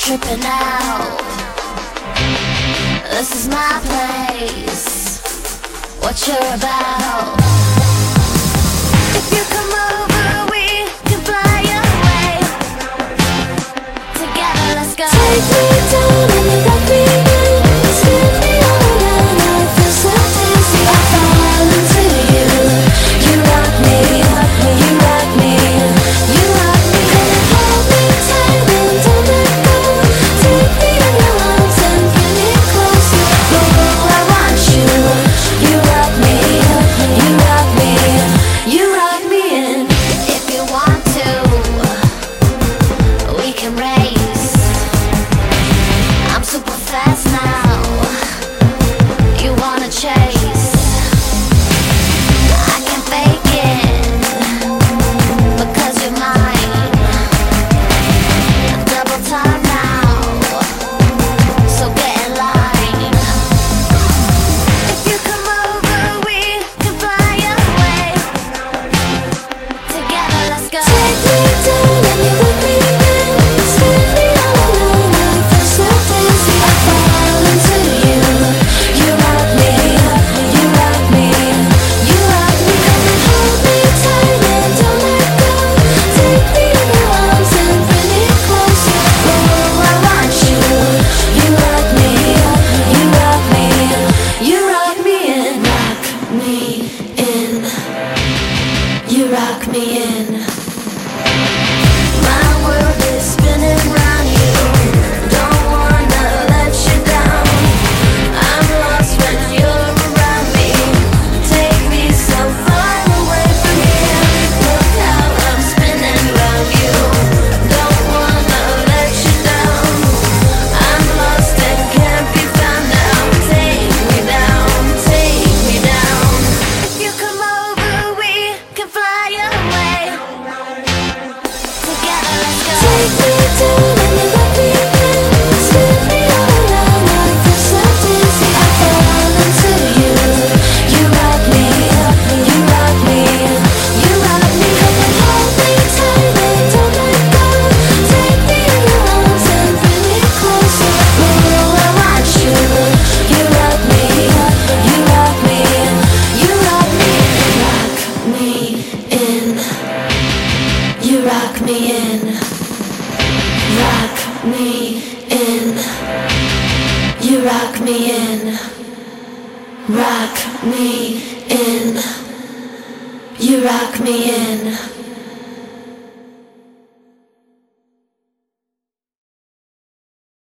tripping out. This is my place. What you're about. If you come over, we can fly away. Together, let's go. Take me down and you got me in. Spin me on and I feel so dizzy. I fall into you. You rock me, you rock me, you rock me. And hold me tight and don't let go. Take me in your arms and bring me closer. Oh, I want you. You rock me, you rock me, you rock me in. If you want to, we can race. I'm super fast now. You wanna chase? I can fake it because you're mine. Double time now, so get in line. If you come over, we can fly away. Together, let's go. Take me down and you let me in. Spin me all around, I feel so dizzy. I fall into you. You rock me, you rock me, you rock me. And hold me tight and don't let go. Take me in your arms and bring me closer. Oh, I want you. You rock me, you rock me, you rock me in. Rock me in. You rock me in. My world is spinning round you. Don't wanna let you down. I'm lost when you're around me. Take me so far away from here. Look how I'm spinning round you. Don't wanna let you down. I'm lost and can't be found now. Take me down, take me down. If you come over, we can fly away. Together, let's go. Take me down and you let me in. Spin me all around, I feel so dizzy. I fall into you. You rock me, you rock me, you rock me. And hold me tight and don't let go. Take me in your arms and bring me closer. Oh, I want you. You rock me, you rock me, you rock me. Rock me in. You rock me in. Rock me in. You rock me in. Rock me in. You rock me in.